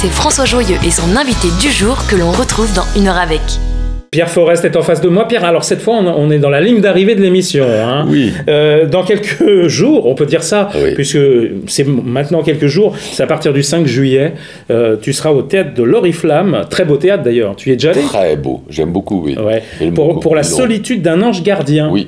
c'est François Joyeux et son invité du jour que l'on retrouve dans Une heure avec. Pierre Forest est en face de moi. Pierre, alors cette fois, on est dans la ligne d'arrivée de l'émission. Hein. Oui. Dans quelques jours, on peut dire ça, oui. Puisque c'est maintenant quelques jours, c'est à partir du 5 juillet. Tu seras au théâtre de l'Oriflamme. Très beau théâtre d'ailleurs. Tu y es déjà allé ? Très beau. J'aime beaucoup, oui. Ouais. J'aime Pour beaucoup. la solitude d'un ange gardien. Oui.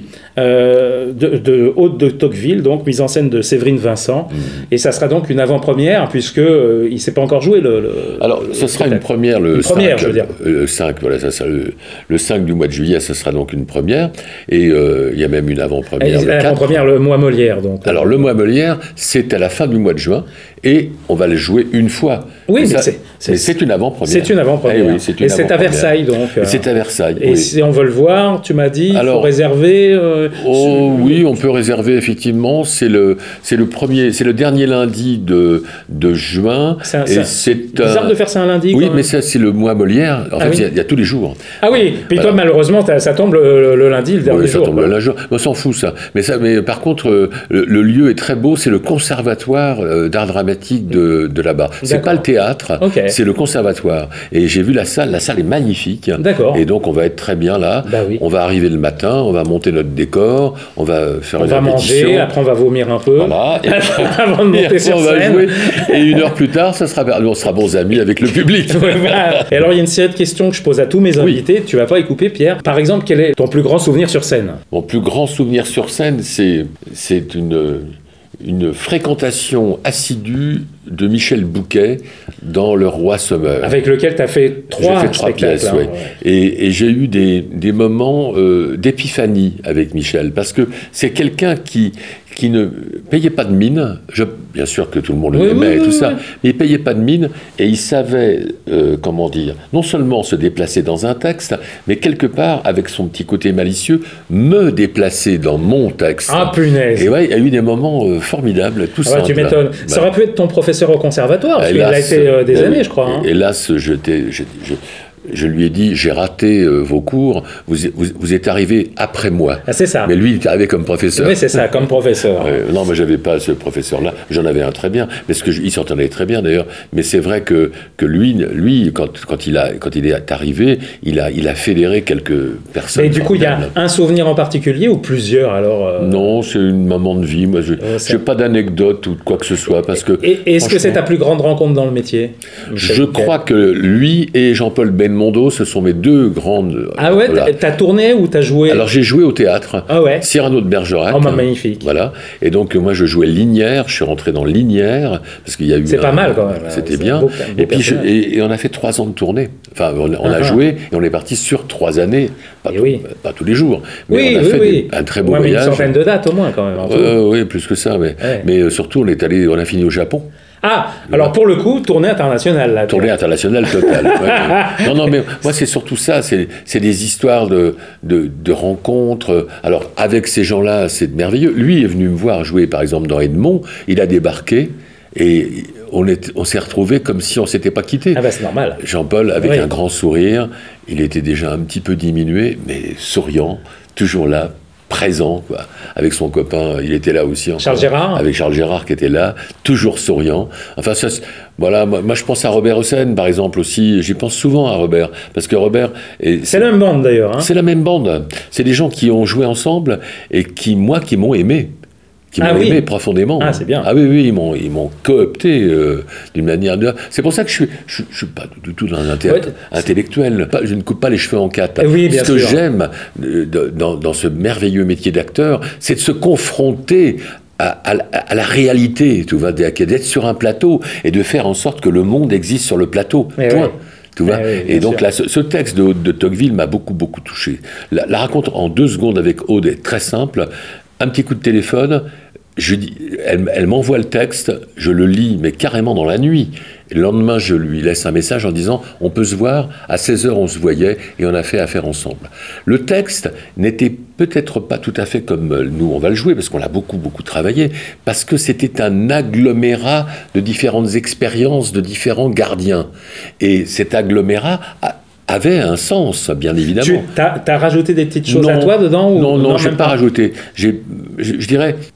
De Aude de Tocqueville, donc mise en scène de Séverine Vincent. Et ça sera donc une avant-première, puisque il ne s'est pas encore joué Alors, ce sera une première le 5. Je veux dire. Le 5, voilà, ça sera le 5 du mois de juillet, ce sera donc une première. Et il y a même une avant-première. L'avant-première, le mois Molière, donc. Alors, le mois Molière, c'est à la fin du mois de juin, et on va le jouer une fois. Oui, mais mais c'est une avant-première. C'est une avant-première. Eh oui, c'est une et c'est à Versailles, donc. C'est à Versailles. Et oui. si on veut le voir, tu m'as dit, il faut réserver. Oui, on peut réserver effectivement. C'est le dernier lundi de juin. C'est bizarre de faire ça un lundi. Oui, mais ça c'est le mois Molière. En fait, il y a tous les jours. Ah oui. Puis toi, malheureusement, ça tombe le lundi, le dernier jour. Ça tombe le lundi. On s'en fout ça. Mais par contre, le lieu est très beau. C'est le conservatoire d'art dramatique de là-bas. C'est pas le théâtre. Okay. C'est le conservatoire. Et j'ai vu la salle. La salle est magnifique. D'accord. Et donc on va être très bien là. Bah oui. On va arriver le matin. On va monter notre décor. On va faire une répétition. Manger, après on va vomir un peu. Voilà. Et avant de monter sur scène. Va jouer. Et une heure plus tard, on sera bons amis avec le public. Voilà. Et alors il y a une série de questions que je pose à tous mes invités. Tu vas pas y couper, Pierre. Par exemple, quel est ton plus grand souvenir sur scène ? Mon plus grand souvenir sur scène, c'est une fréquentation assidue de Michel Bouquet dans Le Roi se meurt. Avec lequel tu as fait trois pièces, oui. Et j'ai eu des moments d'épiphanie avec Michel, parce que c'est quelqu'un qui ne payait pas de mine. Bien sûr que tout le monde l'aimait et tout ça, mais il payait pas de mine, et il savait, non seulement se déplacer dans un texte, mais quelque part, avec son petit côté malicieux, me déplacer dans mon texte. Ah, punaise. Et ouais, il y a eu des moments formidables, tout simples. Tu m'étonnes. Ça aurait pu être ton professeur au conservatoire, parce qu'il a été des années, je crois. Hein. Hélas, je lui ai dit, j'ai raté vos cours, vous êtes arrivé après moi. Ah, c'est ça. Mais lui, il est arrivé comme professeur. Oui, c'est ça, comme professeur. Non, mais j'avais pas ce professeur-là. J'en avais un très bien, parce il s'entendait très bien d'ailleurs. Mais c'est vrai que lui, quand il est arrivé, il a fédéré quelques personnes. Et du coup, il y a un souvenir en particulier ou plusieurs alors Non, c'est une moment de vie. Moi, j'ai pas d'anecdote ou de quoi que ce soit, parce que. Et est-ce que c'est ta plus grande rencontre dans le métier ? Je crois que lui et Jean-Paul Belmondo, ce sont mes deux grandes... Ah ouais, voilà. T'as tourné ou t'as joué ? Alors j'ai joué au théâtre, Cyrano de Bergerac. Oh, magnifique. Voilà, et donc moi je jouais Linière, je suis rentré dans Linière, parce qu'il y a eu... C'est pas mal quand même. C'était bien. Et puis et on a fait 3 ans de tournée. Enfin, on a joué, et on est parti sur 3 années, pas tous les jours, mais on a fait un très beau voyage. Une centaine de dates au moins quand même. Oui, plus que ça, mais surtout on a fini au Japon. Ah, alors pour le coup, tournée internationale. Là, tournée internationale totale. Non, mais moi c'est surtout ça, c'est des histoires de rencontres. Alors avec ces gens-là, c'est merveilleux. Lui est venu me voir jouer par exemple dans Edmond, il a débarqué et on s'est retrouvés comme si on s'était pas quittés. Ah bah c'est normal. Jean-Paul avec un grand sourire, il était déjà un petit peu diminué, mais souriant, toujours là. Présent, quoi. Avec son copain, il était là aussi. Charles Gérard. Avec Charles Gérard qui était là, toujours souriant. Enfin, ça, voilà, moi je pense à Robert Hossein, par exemple, aussi. J'y pense souvent à Robert, parce que Robert... C'est la même bande, d'ailleurs. Hein. C'est la même bande. C'est des gens qui ont joué ensemble et qui m'ont aimé. Qui m'ont aimé profondément. Ah, c'est bien. Ah oui, ils m'ont coopté d'une manière... C'est pour ça que je suis pas du tout dans un théâtre intellectuel. Je ne coupe pas les cheveux en 4. Ce que j'aime dans ce merveilleux métier d'acteur, c'est de se confronter à la réalité, tu vois, d'être sur un plateau et de faire en sorte que le monde existe sur le plateau. Point. Tu vois et donc là, ce texte de Aude de Tocqueville m'a beaucoup, beaucoup touché. La rencontre en 2 secondes avec Aude est très simple. Un petit coup de téléphone, elle m'envoie le texte, je le lis, mais carrément dans la nuit. Et le lendemain, je lui laisse un message en disant « On peut se voir, à 16h on se voyait et on a fait affaire ensemble ». Le texte n'était peut-être pas tout à fait comme nous on va le jouer, parce qu'on l'a beaucoup, beaucoup travaillé, parce que c'était un agglomérat de différentes expériences, de différents gardiens. Et cet agglomérat avait un sens, bien évidemment. T'as rajouté des petites choses à toi dedans ou... Non, je n'ai pas rajouté. Je dirais,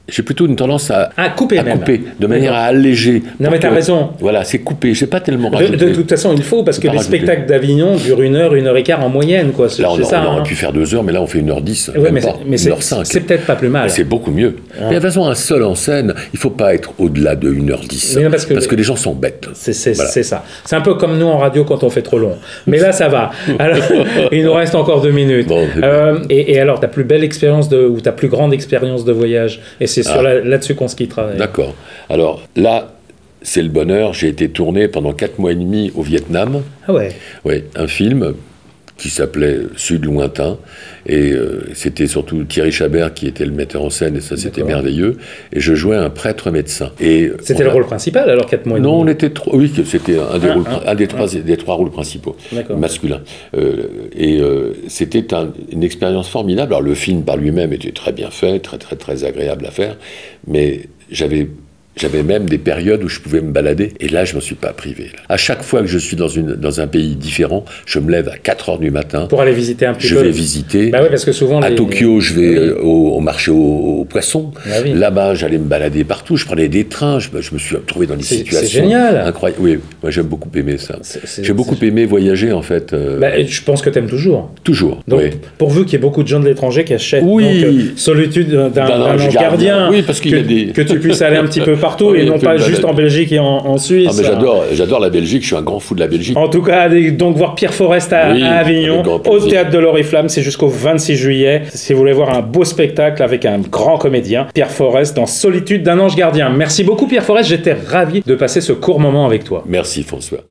j'ai plutôt une tendance à couper même. Couper, de manière à alléger. Non, mais t'as raison. Voilà, c'est coupé. J'ai pas tellement rajouté. De toute façon, il faut, parce que les spectacles d'Avignon durent 1 heure, 1 heure et quart en moyenne, quoi. Là, on aurait pu faire 2 heures, mais là, on fait 1h10. Ouais, mais 1h05. c'est peut-être pas plus mal. C'est beaucoup mieux. Mais de toute façon, un seul en scène, il faut pas être au-delà de 1h10. Non, parce que les gens sont bêtes. C'est ça. C'est un peu comme nous en radio quand on fait trop long. Mais là, ça va. Alors, il nous reste encore 2 minutes. Bon, et alors, ta plus belle expérience ou ta plus grande expérience de voyage, et c'est là-dessus qu'on se quittera. D'accord. Alors là, c'est le bonheur. J'ai été tourné pendant 4 mois et demi au Vietnam. Ah ouais. Oui, un film qui s'appelait Sud lointain, et c'était surtout Thierry Chabert qui était le metteur en scène, et ça c'était merveilleux, et je jouais un prêtre médecin. Et c'était le rôle principal alors 4 mois et demi? Non, on était oui, c'était un des trois rôles principaux, masculins. C'était une expérience formidable. Alors le film par lui-même était très bien fait, très très très agréable à faire, mais j'avais même des périodes où je pouvais me balader, et là, je ne m'en suis pas privé. Là. À chaque fois que je suis dans un pays différent, je me lève à 4h du matin. Pour aller visiter un petit peu. Je vais visiter. Bah oui, parce que souvent... À Tokyo, je vais au marché aux poissons. Ah oui. Là-bas, j'allais me balader partout. Je prenais des trains. Je me suis retrouvé dans des situations... C'est génial. Incroyables. Oui, moi, j'aime beaucoup aimer ça. J'ai beaucoup aimé voyager, en fait. Je pense que tu aimes toujours. Toujours, donc, oui. Pourvu qu'il y ait beaucoup de gens de l'étranger qui achètent Solitude d'un ange gardien. Oui, parce qu'il y a des... Que tu puisses aller un petit peu partout, et non pas juste en Belgique et en Suisse. Ah, mais j'adore la Belgique, je suis un grand fou de la Belgique. En tout cas, allez donc voir Pierre Forest à Avignon, au Théâtre de l'Oriflamme, c'est jusqu'au 26 juillet. Si vous voulez voir un beau spectacle avec un grand comédien, Pierre Forest dans Solitude d'un ange gardien. Merci beaucoup Pierre Forest, j'étais ravi de passer ce court moment avec toi. Merci François.